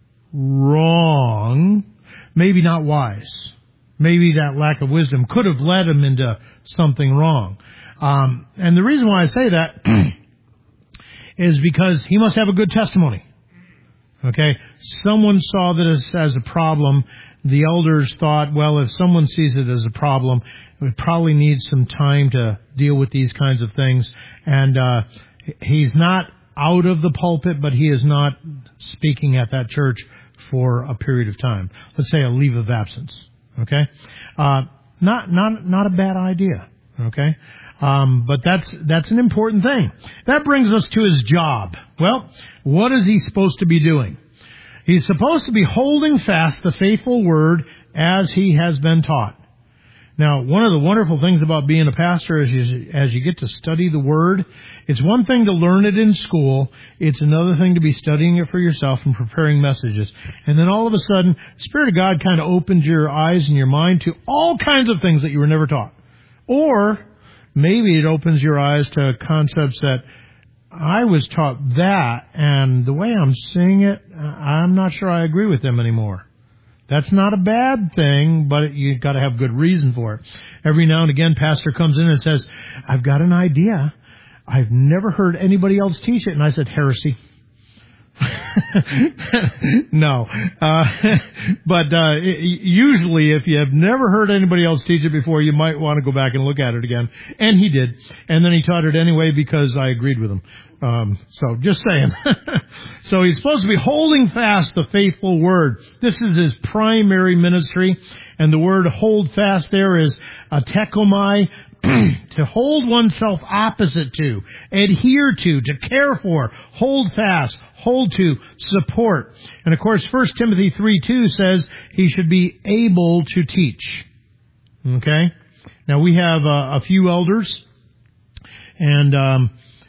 wrong, maybe not wise. Maybe that lack of wisdom could have led him into something wrong. Um, and the reason why I say that is because he must have a good testimony. Okay? Someone saw this as a problem. The elders thought, well, if someone sees it as a problem, it would probably need some time to deal with these kinds of things. And uh, he's not out of the pulpit, but he is not speaking at that church for a period of time. Let's say a leave of absence. Okay? Uh, not, not, not a bad idea. Okay? Um, but that's, that's an important thing. That brings us to his job. Well, what is he supposed to be doing? He's supposed to be holding fast the faithful word as he has been taught. Now, one of the wonderful things about being a pastor is you, as you get to study the word, it's one thing to learn it in school. It's another thing to be studying it for yourself and preparing messages. And then all of a sudden, the Spirit of God kind of opens your eyes and your mind to all kinds of things that you were never taught. Or maybe it opens your eyes to concepts that I was taught that, and the way I'm seeing it, I'm not sure I agree with them anymore. That's not a bad thing, but you've got to have good reason for it. Every now and again, pastor comes in and says, I've got an idea. I've never heard anybody else teach it. And I said, heresy. No. Uh, but uh, usually if you have never heard anybody else teach it before, you might want to go back and look at it again. And he did. And then he taught it anyway because I agreed with him. Um, so just saying. So he's supposed to be holding fast the faithful word. This is his primary ministry. And the word hold fast there is atekomai, to hold oneself opposite to, adhere to, to care for, hold fast, hold to, support. And of course, First Timothy three two says he should be able to teach. Okay? Now we have uh, a few elders, and um,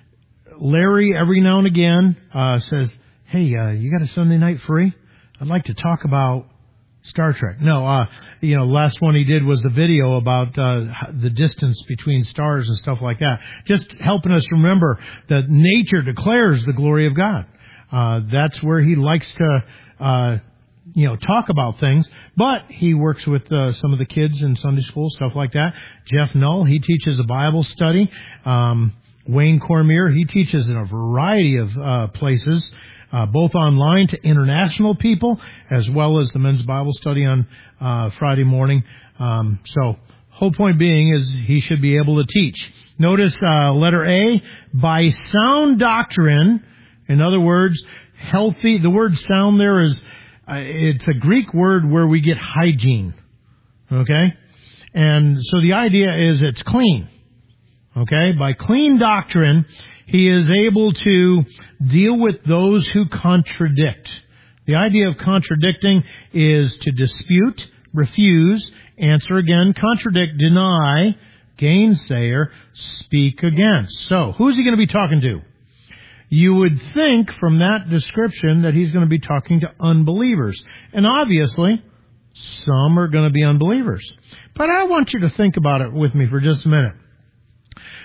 Larry every now and again uh, says, hey, uh, you got a Sunday night free? I'd like to talk about Star Trek. No, uh, you know, last one he did was the video about uh, the distance between stars and stuff like that. Just helping us remember that nature declares the glory of God. Uh, that's where he likes to, uh, you know, talk about things. But he works with uh, some of the kids in Sunday school, stuff like that. Jeff Null, he teaches a Bible study. Um, Wayne Cormier, he teaches in a variety of uh, places. Uh, both online to international people, as well as the men's Bible study on uh, Friday morning. Um, so, whole point being is he should be able to teach. Notice uh, letter A, by sound doctrine. In other words, healthy. The word sound there is, uh, it's a Greek word where we get hygiene. Okay? And so the idea is it's clean. Okay? By clean doctrine, he is able to deal with those who contradict. The idea of contradicting is to dispute, refuse, answer again, contradict, deny, gainsayer, speak against. So, who's he going to be talking to? You would think from that description that he's going to be talking to unbelievers. And obviously, some are going to be unbelievers. But I want you to think about it with me for just a minute.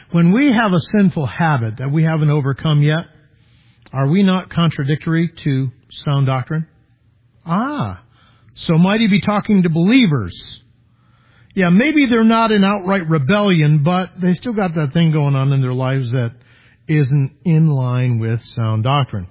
When we have a sinful habit that we haven't overcome yet, are we not contradictory to sound doctrine? Ah, so might he be talking to believers? Yeah, maybe they're not in outright rebellion, but they still got that thing going on in their lives that isn't in line with sound doctrine.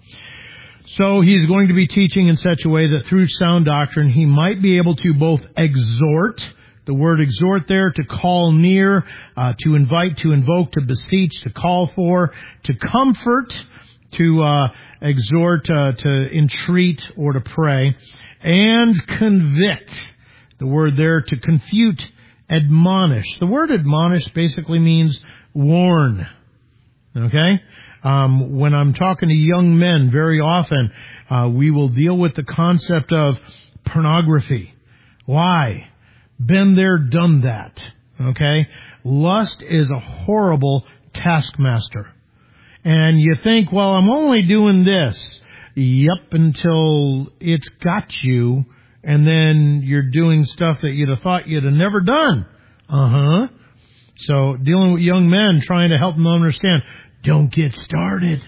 So he's going to be teaching in such a way that through sound doctrine, he might be able to both exhort, the word exhort there, to call near, uh, to invite, to invoke, to beseech, to call for, to comfort, to uh, exhort, uh, to entreat, or to pray, and convict. The word there, to confute, admonish. The word admonish basically means warn. Okay? Um, when I'm talking to young men, very often, uh, we will deal with the concept of pornography. Why? Been there, done that. Okay? Lust is a horrible taskmaster. And you think, well, I'm only doing this. Yep, until it's got you, and then you're doing stuff that you'd have thought you'd have never done. Uh-huh. So dealing with young men, trying to help them understand, don't get started.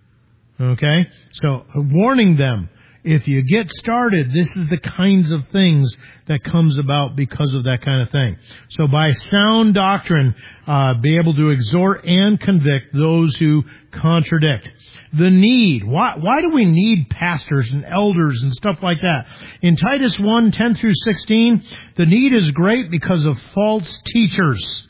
Okay? So warning them, if you get started, this is the kinds of things that comes about because of that kind of thing. So by sound doctrine, uh, be able to exhort and convict those who contradict. The need. Why, why do we need pastors and elders and stuff like that? In Titus one, ten through sixteen, the need is great because of false teachers.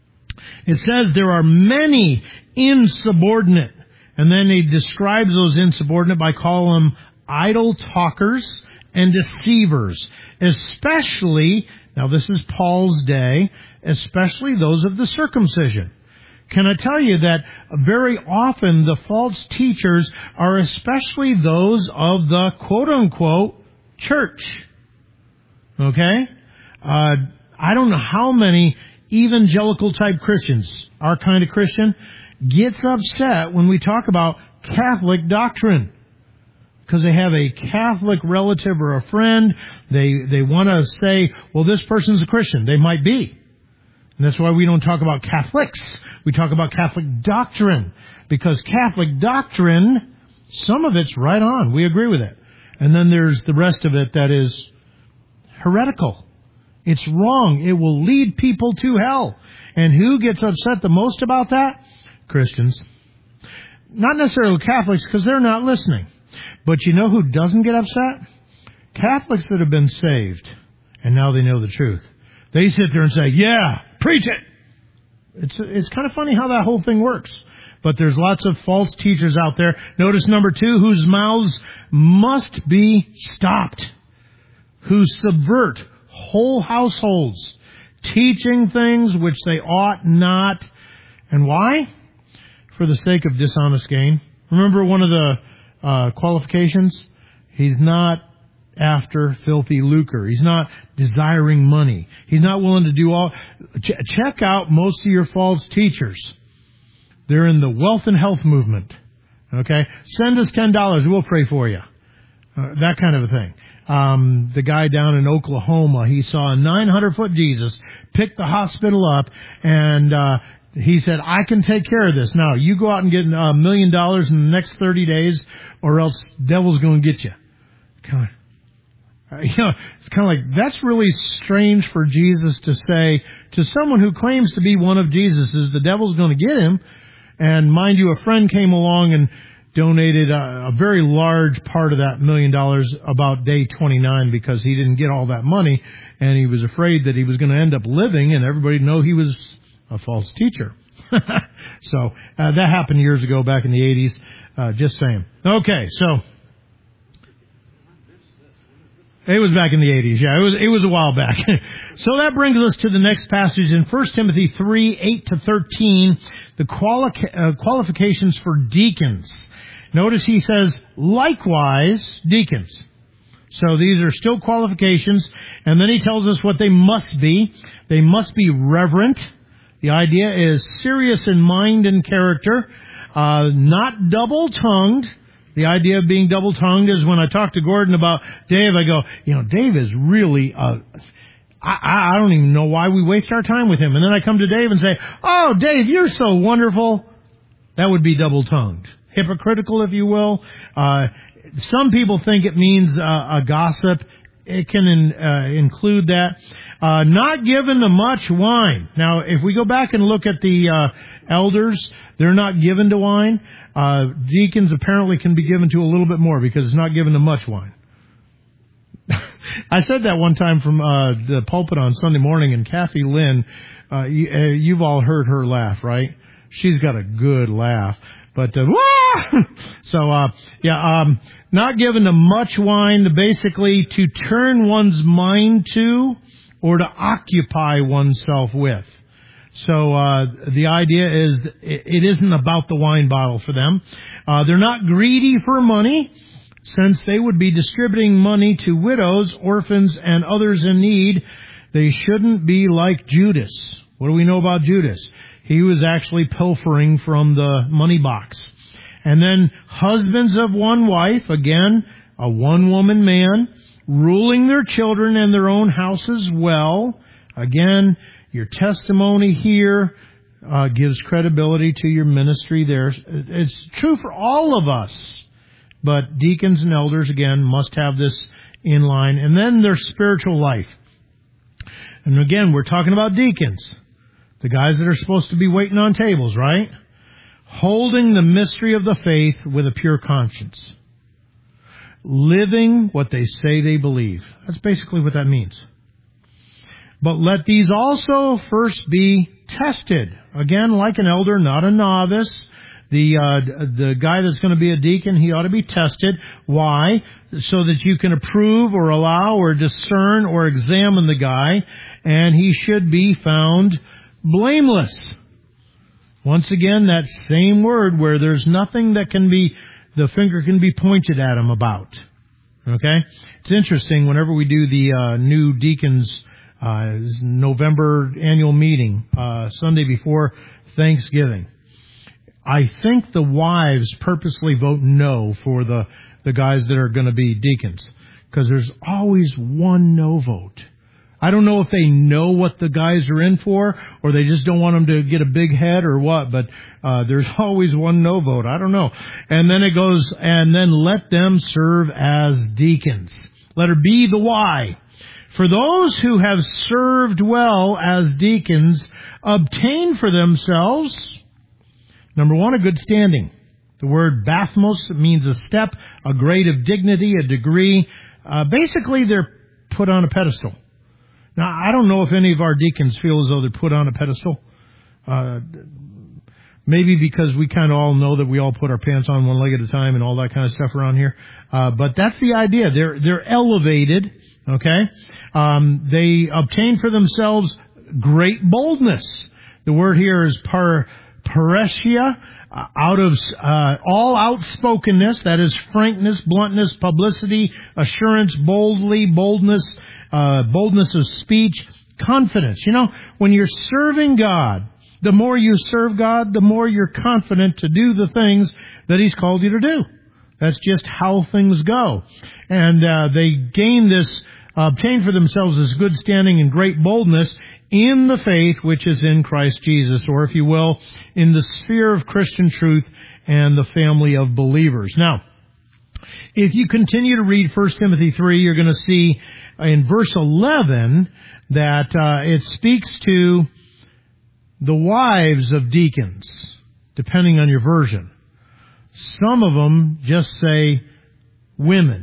It says there are many insubordinate. And then he describes those insubordinate by calling them idle talkers and deceivers. Especially, now this is Paul's day, especially those of the circumcision. Can I tell you that very often the false teachers are especially those of the quote-unquote church. Okay? Uh, I don't know how many evangelical-type Christians, our kind of Christian, gets upset when we talk about Catholic doctrine. Because they have a Catholic relative or a friend. They, they want to say, well, this person's a Christian. They might be. And that's why we don't talk about Catholics. We talk about Catholic doctrine. Because Catholic doctrine, some of it's right on. We agree with it. And then there's the rest of it that is heretical. It's wrong. It will lead people to hell. And who gets upset the most about that? Christians. Not necessarily Catholics, because they're not listening. But you know who doesn't get upset? Catholics that have been saved. And now they know the truth. They sit there and say, yeah, preach it. It's it's kind of funny how that whole thing works. But there's lots of false teachers out there. Notice number two, whose mouths must be stopped. Who subvert whole households, teaching things which they ought not. And why? For the sake of dishonest gain. Remember one of the uh, qualifications? He's not after filthy lucre. He's not desiring money. He's not willing to do all. Ch- check out most of your false teachers. They're in the wealth and health movement. Okay? Send us ten dollars. We'll pray for you. Uh, that kind of a thing. Um, the guy down in Oklahoma, he saw a nine hundred foot Jesus pick the hospital up, and uh, he said, I can take care of this. Now, you go out and get a million dollars in the next thirty days, or else devil's going to get you. Kind of, uh, you know, it's kind of like, that's really strange for Jesus to say to someone who claims to be one of Jesus's, the devil's going to get him. And mind you, a friend came along and donated a, a very large part of that million dollars about day twenty-nine because he didn't get all that money, and he was afraid that he was going to end up living, and everybody would know he was a false teacher. So uh, that happened years ago, back in the eighties. Uh, just saying. Okay, so it was back in the eighties. Yeah, it was it was a while back. So that brings us to the next passage in First Timothy three, eight to thirteen, the quali- uh, qualifications for deacons. Notice he says, likewise, deacons. So these are still qualifications. And then he tells us what they must be. They must be reverent. The idea is serious in mind and character, uh, not double-tongued. The idea of being double-tongued is when I talk to Gordon about Dave, I go, you know, Dave is really a, I, I don't even know why we waste our time with him. And then I come to Dave and say, oh, Dave, you're so wonderful. That would be double-tongued. Hypocritical, if you will. Uh, some people think it means uh, a gossip. It can in, uh, include that. Uh, not given to much wine. Now, if we go back and look at the uh, elders, they're not given to wine. Uh, deacons apparently can be given to a little bit more because it's not given to much wine. I said that one time from uh, the pulpit on Sunday morning, and Kathy Lynn, uh, you, uh, you've all heard her laugh, right? She's got a good laugh. But, uh, wah! so, uh, yeah, um, not given to much wine, to basically to turn one's mind to or to occupy oneself with. So, uh, the idea is it, it isn't about the wine bottle for them. Uh, they're not greedy for money, since they would be distributing money to widows, orphans, and others in need. They shouldn't be like Judas. What do we know about Judas? He was actually pilfering from the money box. And then husbands of one wife, again, a one-woman man, ruling their children and their own houses well. Again, your testimony here uh, gives credibility to your ministry there. It's true for all of us. But deacons and elders, again, must have this in line. And then their spiritual life. And again, we're talking about deacons. The guys that are supposed to be waiting on tables, right? Holding the mystery of the faith with a pure conscience. Living what they say they believe. That's basically what that means. But let these also first be tested. Again, like an elder, not a novice. The uh, the guy that's going to be a deacon, he ought to be tested. Why? So that you can approve or allow or discern or examine the guy. And he should be found blameless. Once again, that same word where there's nothing that can be, the finger can be pointed at him about. Okay? It's interesting, whenever we do the uh, new deacons uh, November annual meeting, uh, Sunday before Thanksgiving, I think the wives purposely vote no for the, the guys that are going to be deacons, because there's always one no vote. I don't know if they know what the guys are in for, or they just don't want them to get a big head or what, but uh there's always one no vote. I don't know. And then it goes, and then let them serve as deacons. Letter B, the why. For those who have served well as deacons obtain for themselves, number one, a good standing. The word bathmos means a step, a grade of dignity, a degree. Uh, basically, they're put on a pedestal. Now, I don't know if any of our deacons feel as though they're put on a pedestal. Uh, maybe because we kind of all know that we all put our pants on one leg at a time and all that kind of stuff around here. Uh, but that's the idea. They're, they're elevated, okay? Um, they obtain for themselves great boldness. The word here is par, paresia, uh, out of, uh, all outspokenness, that is frankness, bluntness, publicity, assurance, boldly, boldness, Uh, boldness of speech, confidence. You know, when you're serving God, the more you serve God, the more you're confident to do the things that He's called you to do. That's just how things go. And uh, they gain this, uh, obtain for themselves this good standing and great boldness in the faith which is in Christ Jesus, or if you will, in the sphere of Christian truth and the family of believers. Now, if you continue to read First Timothy three, you're going to see in verse eleven that uh, it speaks to the wives of deacons, depending on your version. Some of them just say women.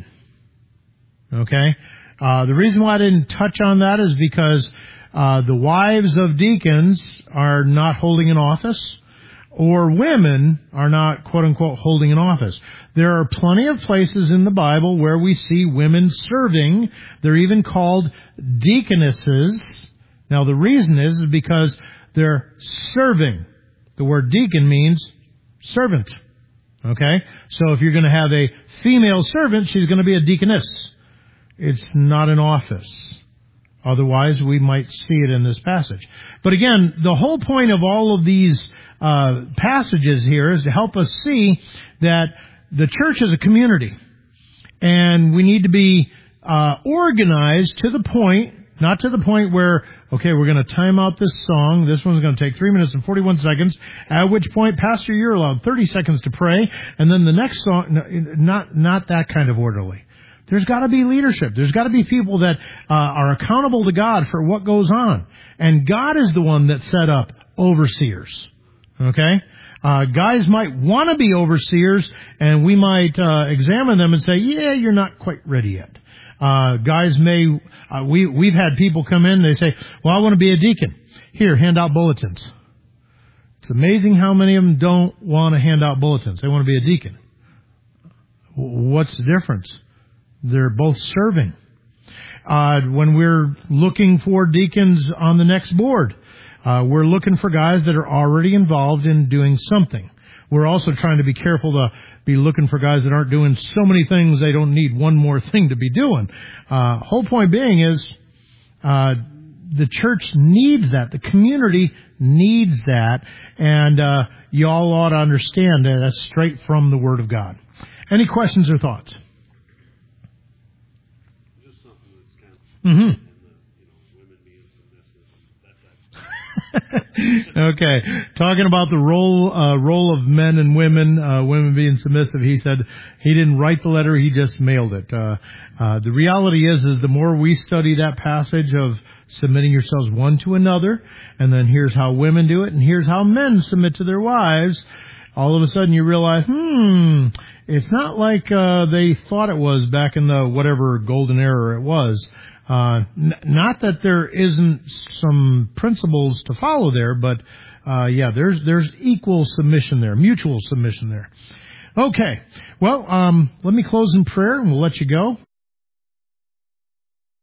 Okay? Uh, the reason why I didn't touch on that is because uh, the wives of deacons are not holding an office, or women are not, quote-unquote, holding an office. There are plenty of places in the Bible where we see women serving. They're even called deaconesses. Now, the reason is, is because they're serving. The word deacon means servant. Okay? So if you're going to have a female servant, she's going to be a deaconess. It's not an office. Otherwise, we might see it in this passage. But again, the whole point of all of these Uh, passages here is to help us see that the church is a community, and we need to be uh, organized to the point Not to the point where, okay, we're going to time out this song. This one's going to take three minutes and forty-one seconds, at which point, Pastor, you're allowed thirty seconds to pray, and then the next song, not, not that kind of orderly. There's got to be leadership. There's got to be people that uh, are accountable to God for what goes on. And God is the one that set up overseers. Okay? Uh, guys might want to be overseers, and we might uh, examine them and say, yeah, you're not quite ready yet. Uh, guys may, uh, we, we've had people come in, they say, well, I want to be a deacon. Here, hand out bulletins. It's amazing how many of them don't want to hand out bulletins. They want to be a deacon. What's the difference? They're both serving. Uh, when we're looking for deacons on the next board, uh, we're looking for guys that are already involved in doing something. We're also trying to be careful to be looking for guys that aren't doing so many things they don't need one more thing to be doing. Uh, whole point being is, uh, the church needs that. The community needs that. And, uh, y'all ought to understand that that's straight from the Word of God. Any questions or thoughts? Mm-hmm. Okay. Talking about the role uh, role of men and women, uh, women being submissive, he said he didn't write the letter, he just mailed it. Uh, uh, the reality is, is the more we study that passage of submitting yourselves one to another, and then here's how women do it, and here's how men submit to their wives, all of a sudden you realize, hmm, it's not like uh, they thought it was back in the whatever golden era it was. Uh, n- not that there isn't some principles to follow there, but, uh, yeah, there's, there's equal submission there, mutual submission there. Okay. Well, um, let me close in prayer and we'll let you go.